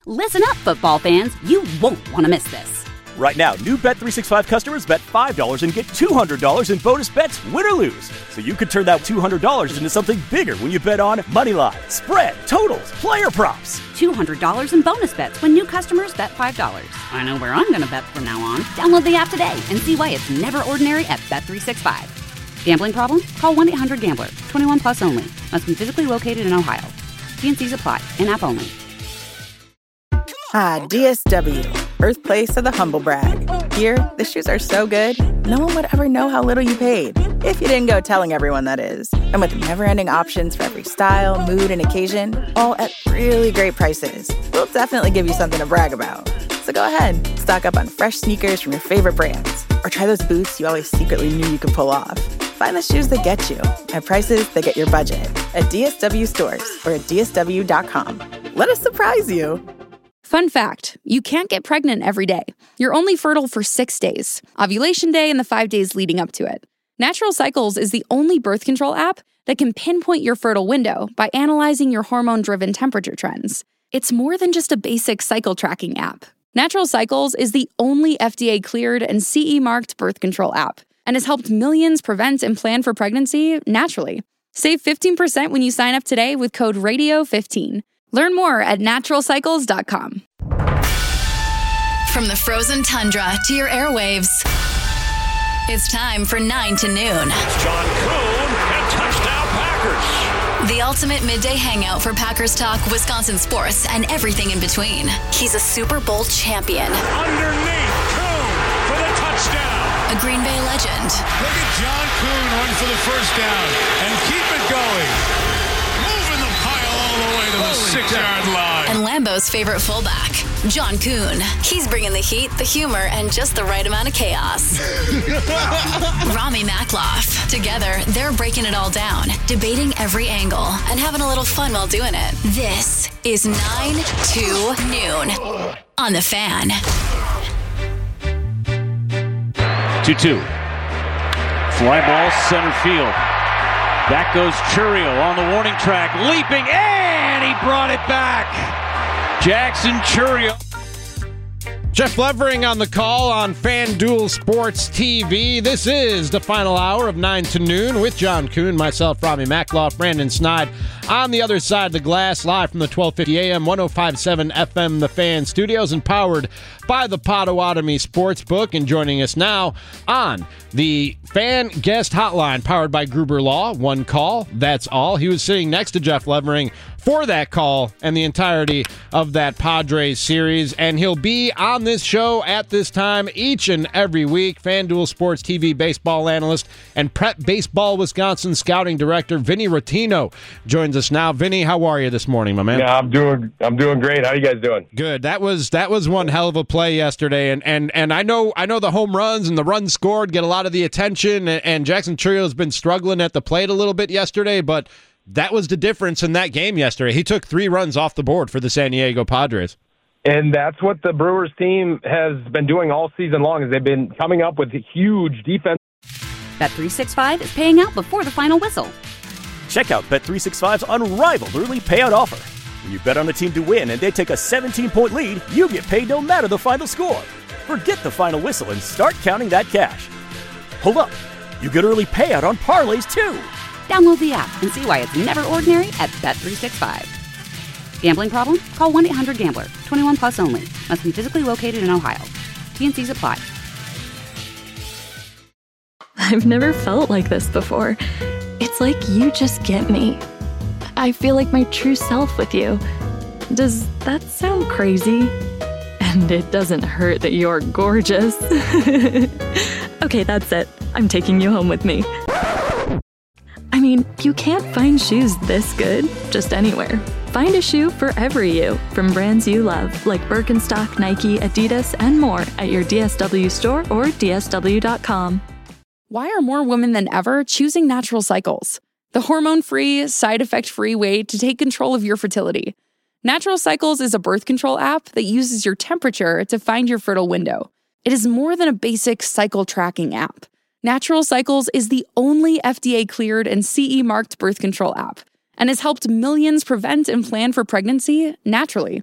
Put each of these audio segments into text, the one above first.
Listen up, football fans. You won't want to miss this. Right now, new Bet365 customers bet $5 and get $200 in bonus bets, win or lose. So you could turn that $200 into something bigger when you bet on moneyline, spread, totals, player props. $200 in bonus bets when new customers bet $5. I know where I'm going to bet from now on. Download the app today and see why it's never ordinary at Bet365. Gambling problem? Call 1-800-GAMBLER. 21 plus only. Must be physically located in Ohio. T&Cs apply. In-app only. Ah, DSW, birthplace of the humble brag. Here, the shoes are so good, no one would ever know how little you paid. If you didn't go telling everyone, that is. And with never-ending options for every style, mood, and occasion, all at really great prices, we'll definitely give you something to brag about. So go ahead, stock up on fresh sneakers from your favorite brands, or try those boots you always secretly knew you could pull off. Find the shoes that get you at prices that get your budget at DSW stores or at DSW.com. Let us surprise you. Fun fact, you can't get pregnant every day. You're only fertile for 6 days, ovulation day and the 5 days leading up to it. Natural Cycles is the only birth control app that can pinpoint your fertile window by analyzing your hormone-driven temperature trends. It's more than just a basic cycle tracking app. Natural Cycles is the only FDA-cleared and CE-marked birth control app and has helped millions prevent and plan for pregnancy naturally. Save 15% when you sign up today with code RADIO15. Learn more at naturalcycles.com. From the frozen tundra to your airwaves, it's time for 9 to noon. It's John Kuhn and touchdown Packers. The ultimate midday hangout for Packers talk, Wisconsin sports, and everything in between. He's a Super Bowl champion. Underneath, Kuhn for the touchdown. A Green Bay legend. Look at John Kuhn run for the first down and keep it going. Moving the pile all the way to the 6-yard line. And Lambeau's favorite fullback, John Kuhn. He's bringing the heat, the humor, and just the right amount of chaos. Rami Makloff. Together, they're breaking it all down, debating every angle, and having a little fun while doing it. This is 9 to noon on The Fan. 2-2. Fly ball center field. Back goes Churiel on the warning track, leaping, and he brought it back. Jackson Churiel. Jeff Levering on the call on FanDuel Sports TV. This is the final hour of 9 to noon with John Kuhn, myself, Rami Makloff, Brandon Snide on the other side of the glass, live from the 1250 AM, 105.7 FM, The Fan Studios, and powered by the Potawatomi Sportsbook. And joining us now on the Fan Guest Hotline, powered by Gruber Law. One call, that's all. He was sitting next to Jeff Levering for that call and the entirety of that Padres series, and he'll be on this show at this time each and every week. FanDuel Sports TV baseball analyst and Prep Baseball Wisconsin scouting director Vinny Rottino joins us now. Vinny, how are you this morning, my man? Yeah, I'm doing great. How you guys doing? Good. That was one hell of a play yesterday, and I know the home runs and the runs scored get a lot of the attention, and Jackson Churiel has been struggling at the plate a little bit yesterday, but that was the difference in that game yesterday. He took 3 runs off the board for the San Diego Padres. And that's what the Brewers team has been doing all season long, is they've been coming up with huge defense. Bet365 is paying out before the final whistle. Check out Bet365's unrivaled early payout offer. When you bet on a team to win and they take a 17-point lead, you get paid no matter the final score. Forget the final whistle and start counting that cash. Hold up. You get early payout on parlays, too. Download the app and see why it's never ordinary at Bet365. Gambling problem? Call 1-800-GAMBLER. 21 plus only. Must be physically located in Ohio. T&Cs apply. I've never felt like this before. It's like you just get me. I feel like my true self with you. Does that sound crazy? And it doesn't hurt that you're gorgeous. Okay, that's it. I'm taking you home with me. I mean, you can't find shoes this good just anywhere. Find a shoe for every you from brands you love, like Birkenstock, Nike, Adidas, and more at your DSW store or DSW.com. Why are more women than ever choosing Natural Cycles? The hormone-free, side-effect-free way to take control of your fertility. Natural Cycles is a birth control app that uses your temperature to find your fertile window. It is more than a basic cycle tracking app. Natural Cycles is the only FDA-cleared and CE-marked birth control app and has helped millions prevent and plan for pregnancy naturally.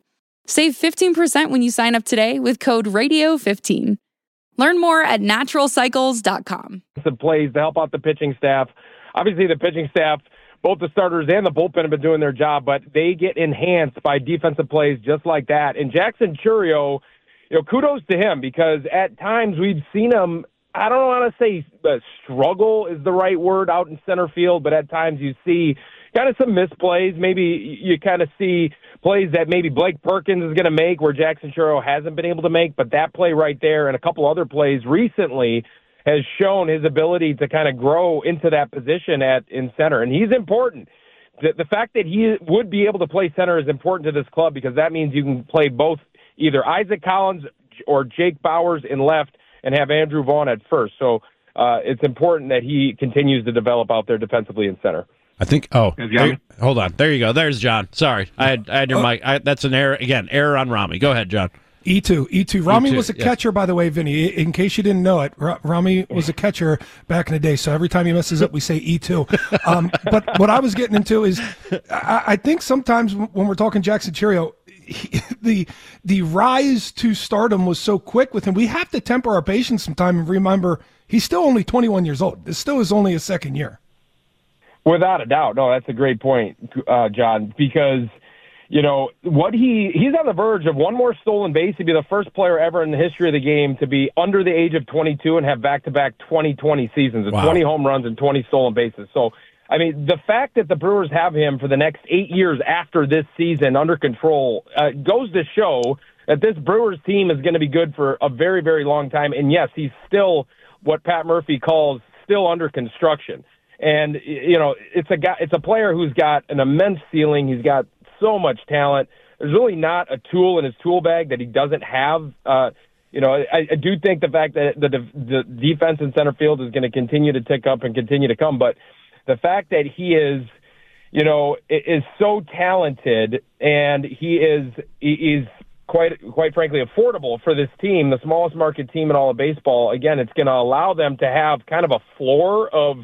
Save 15% when you sign up today with code RADIO15. Learn more at naturalcycles.com. Some plays to help out the pitching staff. Obviously, the pitching staff, both the starters and the bullpen have been doing their job, but they get enhanced by defensive plays just like that. And Jackson Chourio, kudos to him, because at times we've seen him, I don't want to say struggle is the right word out in center field, but at times you see kind of some misplays. Maybe you kind of see plays that maybe Blake Perkins is going to make where Jackson Chourio hasn't been able to make, but that play right there and a couple other plays recently has shown his ability to kind of grow into that position in center, and he's important. The fact that he would be able to play center is important to this club because that means you can play both either Isaac Collins or Jake Bowers in left and have Andrew Vaughn at first. So it's important that he continues to develop out there defensively in center. I think. Hold on. There you go. There's John. Sorry, I had your mic. That's an error again. Error on Rami. Go ahead, John. E2. Rami was a catcher, by the way, Vinny. In case you didn't know it, Rami was a catcher back in the day. So every time he messes up, we say E2. But what I was getting into is, I think sometimes when we're talking Jackson Chourio, the rise to stardom was so quick with him. We have to temper our patience sometime and remember he's still only 21 years old. This still is only his second year. Without a doubt. No, that's a great point, John, because, he's on the verge of one more stolen base. He'd be the first player ever in the history of the game to be under the age of 22 and have back-to-back 2020 seasons, wow. 20 home runs and 20 stolen bases. So, I mean, the fact that the Brewers have him for the next 8 years after this season under control goes to show that this Brewers team is going to be good for a very, very long time. And, yes, he's still what Pat Murphy calls still under construction. And, it's a player who's got an immense ceiling. He's got so much talent. There's really not a tool in his tool bag that he doesn't have. I do think the fact that the defense in center field is going to continue to tick up and continue to come. But the fact that he is so talented and he is quite frankly affordable for this team, the smallest market team in all of baseball, again, it's going to allow them to have kind of a floor of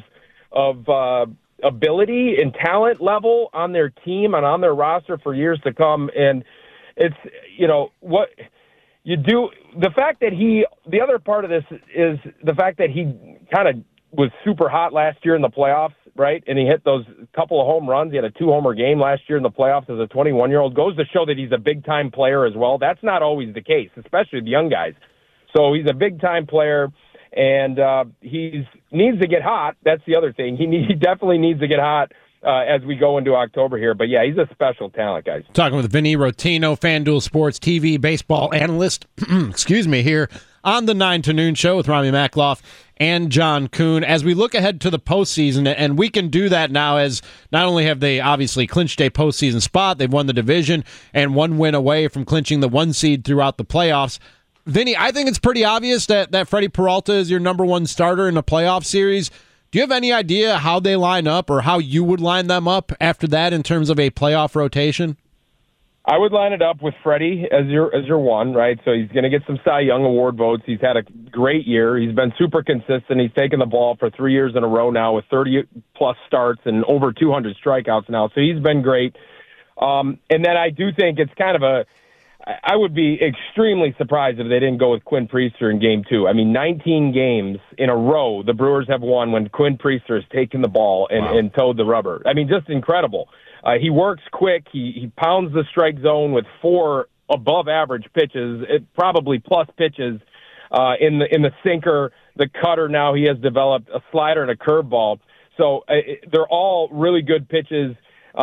ability and talent level on their team and on their roster for years to come. And it's, what you do, the fact that the other part of this is the fact that he kind of was super hot last year in the playoffs, right? And he hit those couple of home runs. He had a 2-homer game last year in the playoffs as a 21-year-old. Goes to show that he's a big-time player as well. That's not always the case, especially the young guys. So he's a big-time player. And he needs to get hot. That's the other thing. He definitely needs to get hot as we go into October here. But, yeah, he's a special talent, guys. Talking with Vinny Rotino, FanDuel Sports TV baseball analyst, here on the 9 to Noon show with Rami Makloff and John Kuhn. As we look ahead to the postseason, and we can do that now as not only have they obviously clinched a postseason spot, they've won the division and one win away from clinching the 1 seed throughout the playoffs. Vinny, I think it's pretty obvious that Freddie Peralta is your number one starter in a playoff series. Do you have any idea how they line up or how you would line them up after that in terms of a playoff rotation? I would line it up with Freddie as your one, right? So he's going to get some Cy Young Award votes. He's had a great year. He's been super consistent. He's taken the ball for 3 years in a row now with 30-plus starts and over 200 strikeouts now. So he's been great. And then I do think it's kind of I would be extremely surprised if they didn't go with Quinn Priester in Game 2. I mean, 19 games in a row the Brewers have won when Quinn Priester has taken the ball and towed the rubber. I mean, just incredible. He works quick. He pounds the strike zone with 4 above-average pitches, probably plus pitches in the sinker, the cutter. Now he has developed a slider and a curveball. So they're all really good pitches.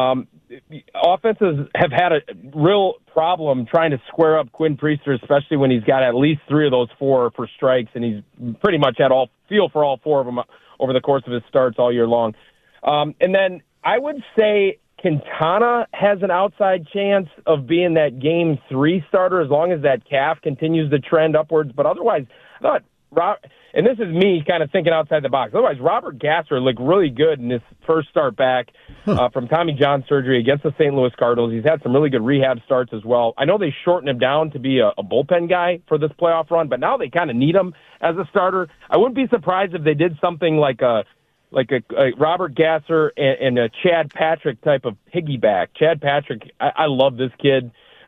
Offenses have had a real problem trying to square up Quinn Priester, especially when he's got at least 3 of those 4 for strikes, and he's pretty much had feel for all 4 of them over the course of his starts all year long. And then I would say Quintana has an outside chance of being that Game 3 starter as long as that calf continues to trend upwards. But otherwise, I thought and this is me kind of thinking outside the box. Otherwise, Robert Gasser looked really good in his first start back from Tommy John surgery against the St. Louis Cardinals. He's had some really good rehab starts as well. I know they shortened him down to be a bullpen guy for this playoff run, but now they kind of need him as a starter. I wouldn't be surprised if they did something like a Robert Gasser and a Chad Patrick type of piggyback. Chad Patrick, I love this kid.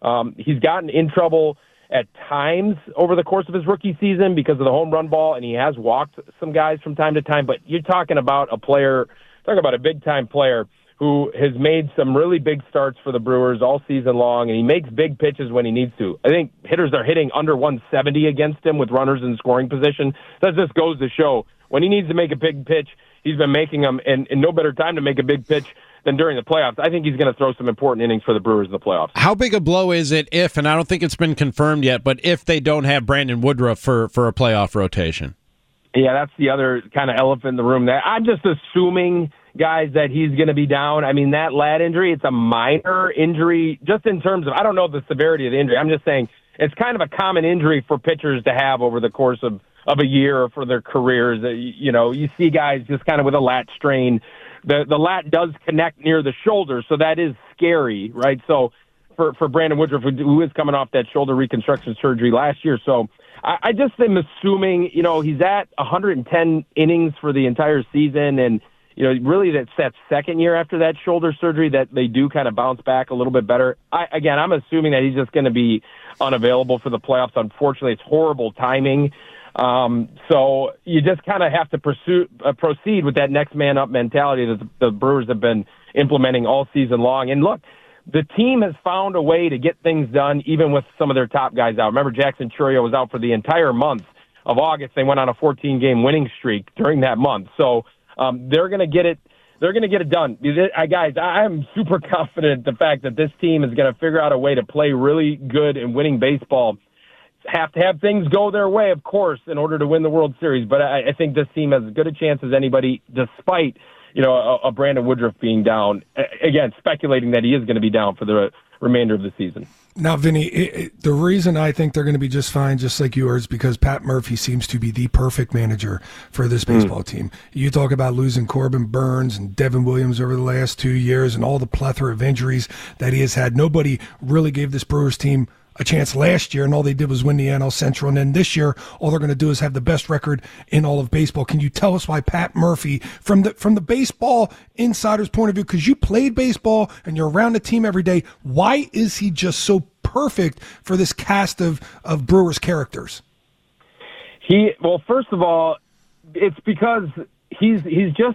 He's gotten in trouble at times over the course of his rookie season because of the home run ball, and he has walked some guys from time to time. But you're talking about a big-time player who has made some really big starts for the Brewers all season long, and he makes big pitches when he needs to. I think hitters are hitting under 170 against him with runners in scoring position. That just goes to show when he needs to make a big pitch, he's been making them, and no better time to make a big pitch than during the playoffs. I think he's going to throw some important innings for the Brewers in the playoffs. How big a blow is it if, and I don't think it's been confirmed yet, but if they don't have Brandon Woodruff for a playoff rotation? Yeah, that's the other kind of elephant in the room. I'm just assuming, guys, that he's going to be down. I mean, that lat injury, it's a minor injury just in terms of, I don't know the severity of the injury. I'm just saying it's kind of a common injury for pitchers to have over the course of a year or for their careers. You see guys just kind of with a lat strain. The lat does connect near the shoulder, so that is scary, right? So for Brandon Woodruff, who is coming off that shoulder reconstruction surgery last year. So I just am assuming, he's at 110 innings for the entire season, and really that's that second year after that shoulder surgery that they do kind of bounce back a little bit better. I'm assuming that he's just going to be unavailable for the playoffs. Unfortunately, it's horrible timing. So you just kind of have to proceed with that next man up mentality that the Brewers have been implementing all season long. And look, the team has found a way to get things done even with some of their top guys out. Remember, Jackson Chourio was out for the entire month of August. They went on a 14-game winning streak during that month. So they're going to get it. They're going to get it done. Guys, I'm super confident the fact that this team is going to figure out a way to play really good and winning baseball. Have to have things go their way, of course, in order to win the World Series. But I think this team has as good a chance as anybody, despite a Brandon Woodruff being down. Again, speculating that he is going to be down for the remainder of the season. Now, Vinny, the reason I think they're going to be just fine, just like you are, is because Pat Murphy seems to be the perfect manager for this baseball team. You talk about losing Corbin Burns and Devin Williams over the last 2 years and all the plethora of injuries that he has had. Nobody really gave this Brewers team a chance last year, and all they did was win the NL Central. And then this year, all they're going to do is have the best record in all of baseball. Can you tell us why Pat Murphy, from the baseball insider's point of view, because you played baseball and you're around the team every day, why is he just so perfect for this cast of Brewers characters? First of all, it's because he's just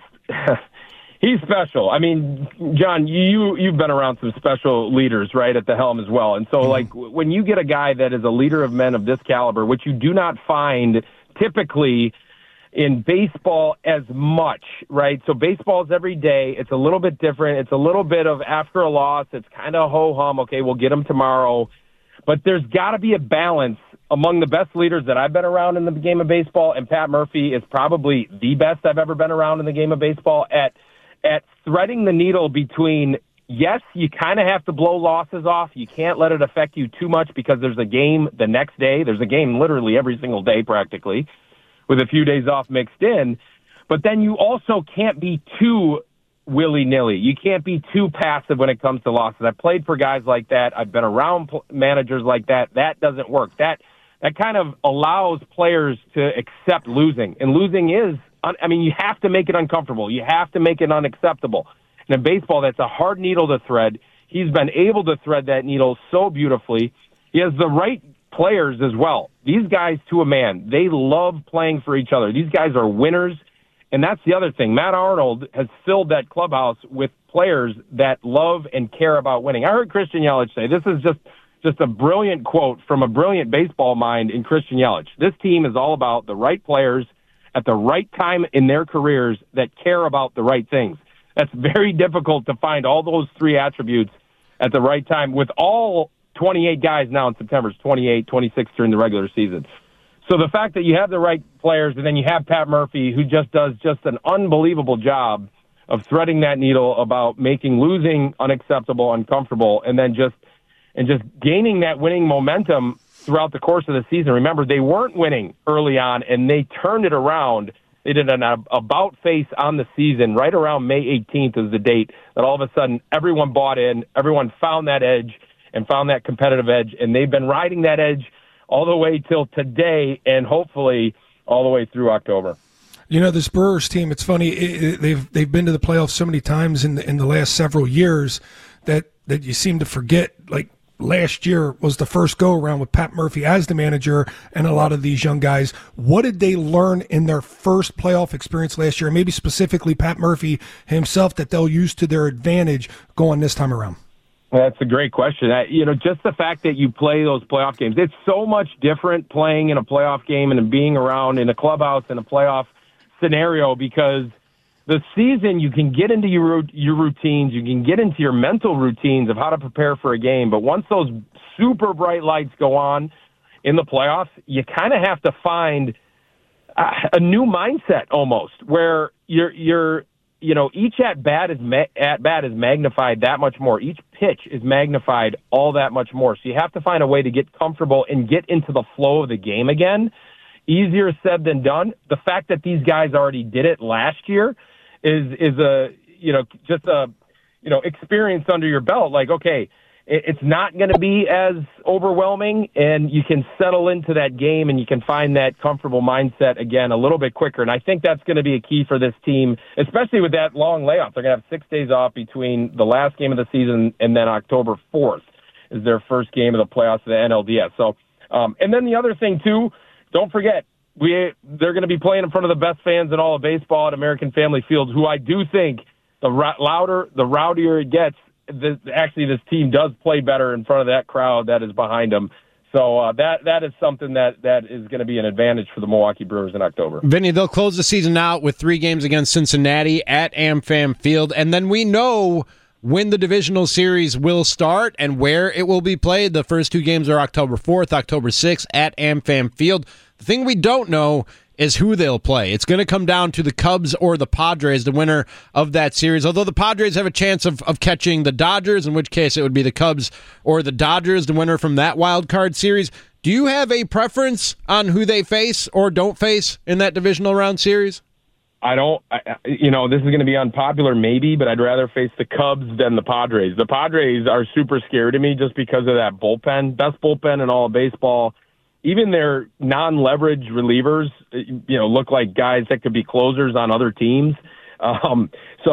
he's special. I mean, John, you've been around some special leaders, right, at the helm as well. And so, like, when you get a guy that is a leader of men of this caliber, which you do not find typically in baseball as much, right? So baseball is every day. It's a little bit different. It's a little bit of after a loss. It's kind of ho-hum. Okay, we'll get them tomorrow. But there's got to be a balance among the best leaders that I've been around in the game of baseball, and Pat Murphy is probably the best I've ever been around in the game of baseball at threading the needle between, yes, you kind of have to blow losses off. You can't let it affect you too much because there's a game the next day. There's a game literally every single day practically with a few days off mixed in. But then you also can't be too willy-nilly. You can't be too passive when it comes to losses. I've played for guys like that. I've been around managers like that. That doesn't work. That kind of allows players to accept losing. And losing is, you have to make it uncomfortable. You have to make it unacceptable. And in baseball, that's a hard needle to thread. He's been able to thread that needle so beautifully. He has the right players as well. These guys, to a man, they love playing for each other. These guys are winners. And that's the other thing. Matt Arnold has filled that clubhouse with players that love and care about winning. I heard Christian Yelich say, this is just a brilliant quote from a brilliant baseball mind in Christian Yelich. This team is all about the right players at the right time in their careers that care about the right things. That's very difficult to find all those three attributes at the right time with all 28 guys now in September. It's 28, 26 during the regular season. So the fact that you have the right players and then you have Pat Murphy, who just does just an unbelievable job of threading that needle about making losing unacceptable, uncomfortable, and then just gaining that winning momentum throughout the course of the season. Remember, they weren't winning early on, and they turned it around. They did an about face on the season right around May 18th is the date that all of a sudden everyone bought in, everyone found that edge and found that competitive edge, and they've been riding that edge all the way till today and hopefully all the way through October. You know, this Brewers team, it's funny, they've been to the playoffs so many times in the last several years that you seem to forget, like, last year was the first go-around with Pat Murphy as the manager and a lot of these young guys. What did they learn in their first playoff experience last year, and maybe specifically Pat Murphy himself, that they'll use to their advantage going this time around? That's a great question. Just the fact that you play those playoff games, it's so much different playing in a playoff game and being around in a clubhouse in a playoff scenario, because the season, you can get into your routines, you can get into your mental routines of how to prepare for a game. But once those super bright lights go on in the playoffs, you kind of have to find a new mindset almost, where you're each at bat is magnified that much more. Each pitch is magnified all that much more. So you have to find a way to get comfortable and get into the flow of the game again. Easier said than done. The fact that these guys already did it last year is experience under your belt. Like, okay, it's not going to be as overwhelming, and you can settle into that game and you can find that comfortable mindset again a little bit quicker. And I think that's going to be a key for this team, especially with that long layoff. They're going to have 6 days off between the last game of the season and then October 4th is their first game of the playoffs of the NLDS. So, and then the other thing too, don't forget, they're going to be playing in front of the best fans in all of baseball at American Family Field, who I do think the louder, the rowdier it gets, this team does play better in front of that crowd that is behind them. So that is something that is going to be an advantage for the Milwaukee Brewers in October. Vinny, they'll close the season out with 3 games against Cincinnati at AmFam Field, and then we know when the divisional series will start and where it will be played. The first 2 games are October 4th, October 6th at AmFam Field. The thing we don't know is who they'll play. It's going to come down to the Cubs or the Padres, the winner of that series, although the Padres have a chance of catching the Dodgers, in which case it would be the Cubs or the Dodgers, the winner from that wild card series. Do you have a preference on who they face or don't face in that divisional round series? I don't. This is going to be unpopular maybe, but I'd rather face the Cubs than the Padres. The Padres are super scary to me just because of that bullpen. Best bullpen in all of baseball. Even their non-leverage relievers, look like guys that could be closers on other teams. A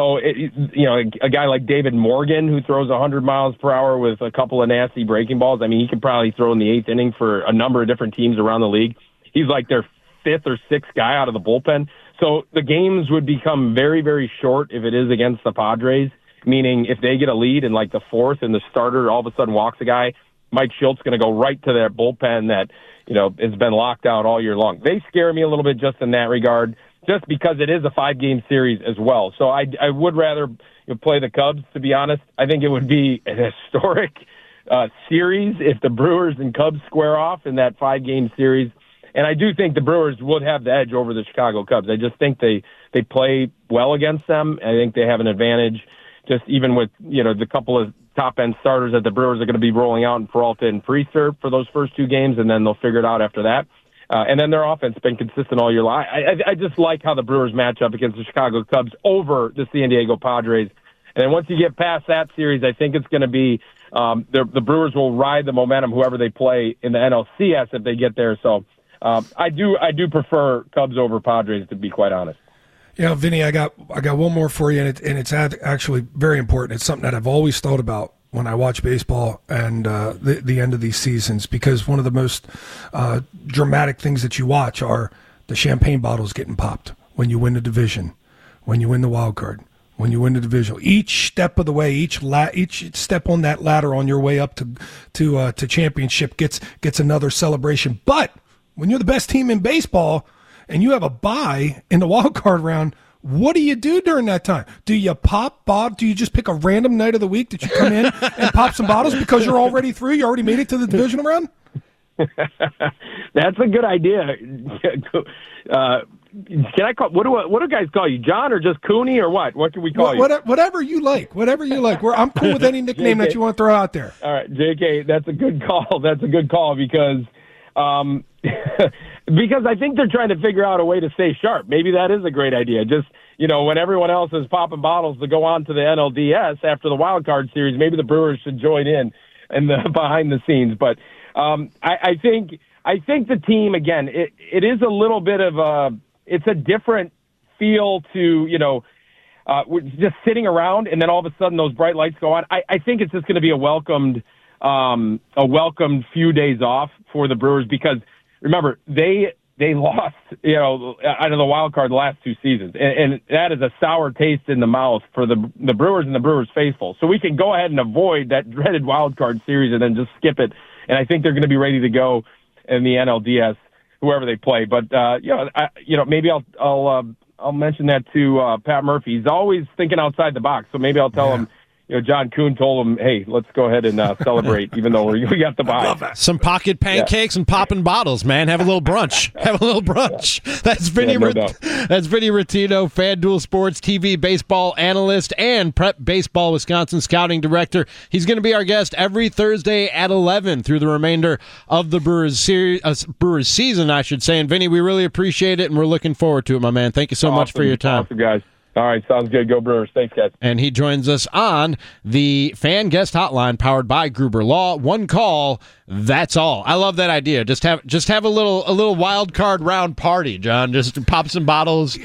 guy like David Morgan, who throws 100 miles per hour with a couple of nasty breaking balls. I mean, he could probably throw in the 8th inning for a number of different teams around the league. He's like their 5th or 6th guy out of the bullpen. So the games would become very, very short if it is against the Padres, meaning if they get a lead in like the 4th and the starter all of a sudden walks a guy, Mike Schultz going to go right to their bullpen that, has been locked out all year long. They scare me a little bit just in that regard, just because it is a 5-game series as well. So I would rather play the Cubs, to be honest. I think it would be an historic series if the Brewers and Cubs square off in that 5-game series. And I do think the Brewers would have the edge over the Chicago Cubs. I just think they play well against them. I think they have an advantage, just even with, the couple of top-end starters that the Brewers are going to be rolling out in Peralta and Priester for those first 2 games, and then they'll figure it out after that. And then their offense has been consistent all year long. I just like how the Brewers match up against the Chicago Cubs over the San Diego Padres. And then once you get past that series, I think it's going to be the Brewers will ride the momentum, whoever they play in the NLCS if they get there. So I do prefer Cubs over Padres, to be quite honest. Yeah, Vinny, I got one more for you, and it's actually very important. It's something that I've always thought about when I watch baseball and the end of these seasons, because one of the most dramatic things that you watch are the champagne bottles getting popped when you win the division, when you win the wild card, when you win the division. Each step of the way, each step on that ladder on your way up to championship gets another celebration. But when you're the best team in baseball and you have a bye in the wild card round, what do you do during that time? Do you do you just pick a random night of the week that you come in and pop some bottles because you're already through? You already made it to the divisional round? That's a good idea. Can I call? What do guys call you, John, or just Cooney, or what? What can we call you? Whatever you like. I'm cool with any nickname that you want to throw out there. All right, JK, that's a good call. That's a good call because because I think they're trying to figure out a way to stay sharp. Maybe that is a great idea. Just, when everyone else is popping bottles to go on to the NLDS after the wild card series, maybe the Brewers should join in the behind the scenes. But I think the team, again, it is a little bit of it's a different feel to, we're just sitting around and then all of a sudden those bright lights go on. I think it's just going to be a welcomed a welcome few days off for the Brewers because, remember, they lost, out of the wild card the last 2 seasons. And that is a sour taste in the mouth for the Brewers and the Brewers faithful. So we can go ahead and avoid that dreaded wild card series and then just skip it. And I think they're going to be ready to go in the NLDS, whoever they play. But, maybe I'll mention that to Pat Murphy. He's always thinking outside the box. So maybe I'll tell him, John Kuhn told him, hey, let's go ahead and celebrate, even though we got the bye. Some pocket pancakes and popping bottles, man. Have a little brunch. That's Vinny Rottino, FanDuel Sports TV baseball analyst and Prep Baseball Wisconsin scouting director. He's going to be our guest every Thursday at 11 through the remainder of the Brewers season, I should say. And Vinny, we really appreciate it, and we're looking forward to it, my man. Thank you so much for your time. Awesome, guys. All right, sounds good. Go Brewers. Thanks, guys. And he joins us on the Fan Guest Hotline powered by Gruber Law. One call, that's all. I love that idea. Just have a little wild card round party, John. Just pop some bottles.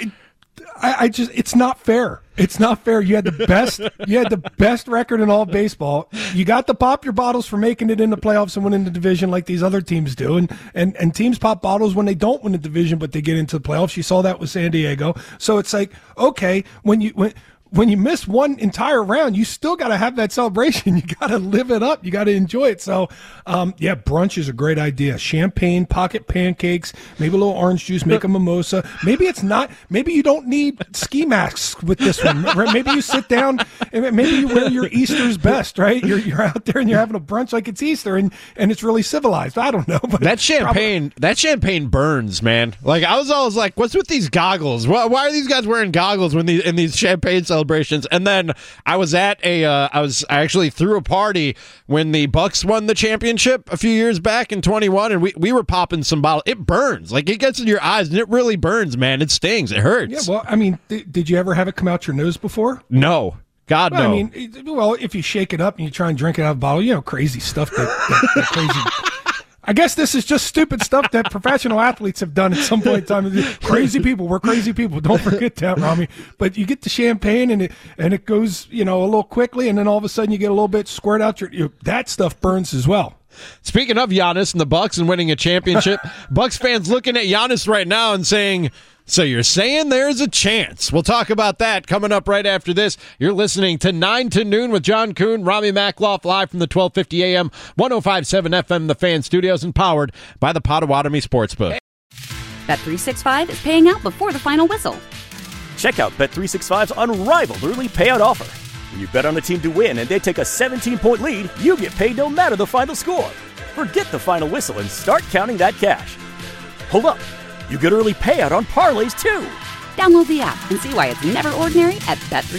It's not fair. It's not fair. You had the best record in all baseball. You got to pop your bottles for making it in the playoffs and winning the division like these other teams do. And teams pop bottles when they don't win the division, but they get into the playoffs. You saw that with San Diego. So it's like, okay, when you miss one entire round, you still got to have that celebration. You got to live it up. You got to enjoy it. So, brunch is a great idea. Champagne, pocket pancakes, maybe a little orange juice, make a mimosa. Maybe you don't need ski masks with this one. Right? Maybe you sit down and maybe you wear your Easter's best, right? You're out there and you're having a brunch like it's Easter and it's really civilized. I don't know. But that champagne burns, man. Like I was always like, what's with these goggles? Why are these guys wearing goggles in these champagne celebrations? And then I was at I actually threw a party when the Bucks won the championship a few years back in 21, and we were popping some bottles. It burns. Like, it gets in your eyes, and it really burns, man. It stings. It hurts. Yeah, well, I mean, did you ever have it come out your nose before? No. God, no. I mean, if you shake it up and you try and drink it out of a bottle, crazy stuff that crazy... I guess this is just stupid stuff that professional athletes have done at some point in time. Crazy people. We're crazy people. Don't forget that, Rami. But you get the champagne and it goes, a little quickly, and then all of a sudden you get a little bit squirt out that stuff burns as well. Speaking of Giannis and the Bucks and winning a championship, Bucks fans looking at Giannis right now and saying, so you're saying there's a chance. We'll talk about that coming up right after this. You're listening to 9 to Noon with John Kuhn, Rami Makloff, live from the 1250 AM, 105.7 FM, The Fan Studios, and powered by the Potawatomi Sportsbook. Bet365 is paying out before the final whistle. Check out Bet365's unrivaled early payout offer. When you bet on a team to win and they take a 17-point lead, you get paid no matter the final score. Forget the final whistle and start counting that cash. Hold up. You get early payout on parlays, too. Download the app and see why it's never ordinary at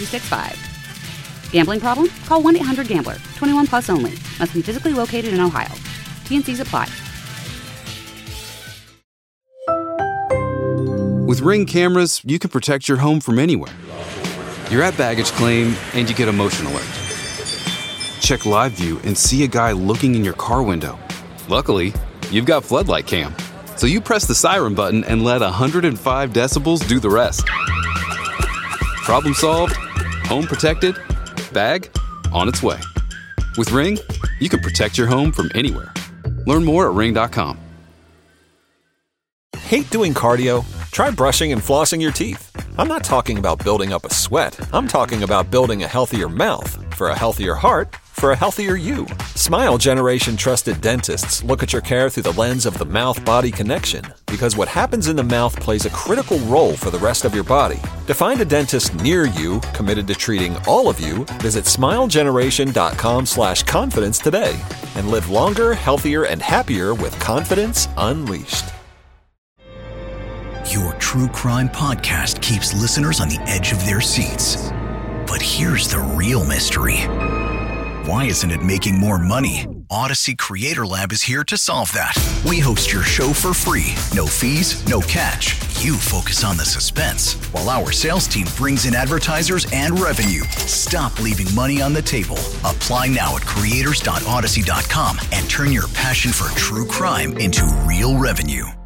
Bet365. Gambling problem? Call 1-800-GAMBLER. 21 plus only. Must be physically located in Ohio. T&Cs apply. With Ring cameras, you can protect your home from anywhere. You're at baggage claim, and you get a motion alert. Check live view and see a guy looking in your car window. Luckily, you've got Floodlight Cam. So you press the siren button and let 105 decibels do the rest. Problem solved, home protected, bag on its way. With Ring, you can protect your home from anywhere. Learn more at ring.com. Hate doing cardio? Try brushing and flossing your teeth. I'm not talking about building up a sweat. I'm talking about building a healthier mouth for a healthier heart for a healthier you. Smile Generation trusted dentists look at your care through the lens of the mouth-body connection, because what happens in the mouth plays a critical role for the rest of your body. To find a dentist near you committed to treating all of you, visit smilegeneration.com/confidence today and live longer, healthier, and happier with confidence unleashed. Your true crime podcast keeps listeners on the edge of their seats. But here's the real mystery. Why isn't it making more money? Odyssey Creator Lab is here to solve that. We host your show for free. No fees, no catch. You focus on the suspense, while our sales team brings in advertisers and revenue. Stop leaving money on the table. Apply now at creators.odyssey.com and turn your passion for true crime into real revenue.